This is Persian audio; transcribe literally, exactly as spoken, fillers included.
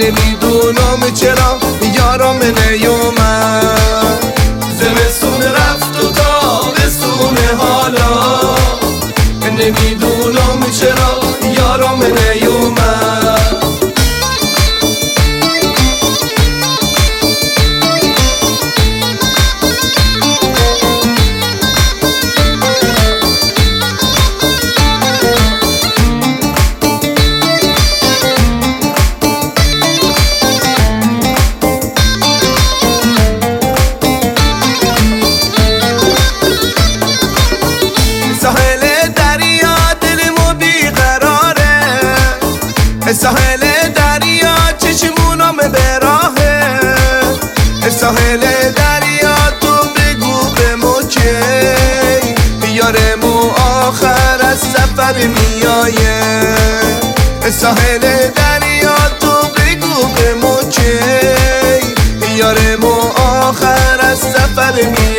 نمیدونم چرا یارم نیومد. زمستون رفت و تابستون حالا نمیدونم چرا یارم نیومد. ساحل دریا دلمو بیقراره، ساحل دریا چشمونم به راهه. ساحل دریا تو بگو به موچه یارمو آخر از سفر میایه. ساحل دریا تو بگو به موچه یارمو آخر از سفر میایه.